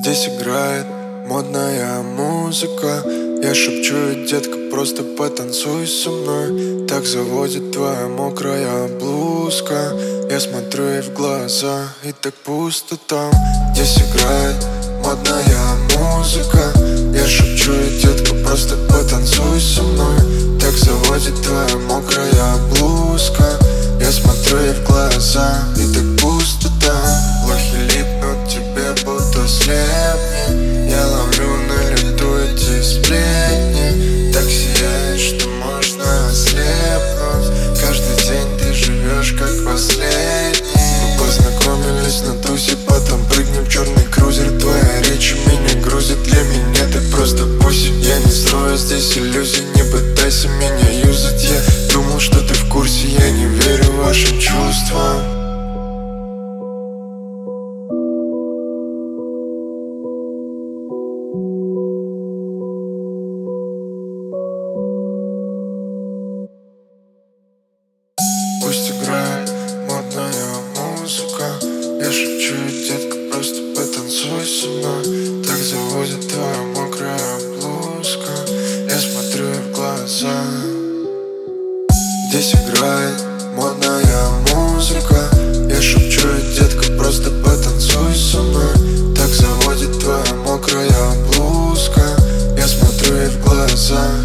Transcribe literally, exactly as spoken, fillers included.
Здесь играет модная музыка. Я шепчу ей: детка, просто потанцуй со мной. Так заводит твоя мокрая блузка. Я смотрю ей в глаза, и так пусто там. Здесь играет модная музыка. Я шепчу ей: детка, просто потанцуй со мной. Так заводит твоя мокрая блузка. Я смотрю ей в глаза, и так пусто там. Лохи липнут тебе, будто слепни. Я ловлю на лету эти сплетни. Так сияешь, что можно ослепнуть. Каждый день ты живешь как последний. Мы познакомились на тусе, потом прыгнем в черный крузер. Твоя речь меня грузит, для меня ты просто пусть. Я не строю здесь иллюзий, не пытайся меня юзать. Я думал, что ты в курсе, я не верю вашим чувствам. Пусть играет модная музыка. Я шепчу ей: детка, просто потанцуй со мной. Так заводит твоя мокрая блузка. Я смотрю ей в глаза. Здесь играет модная музыка. Я шепчу ей: детка, просто потанцуй со мной. Так заводит твоя мокрая блузка. Я смотрю ей в глаза.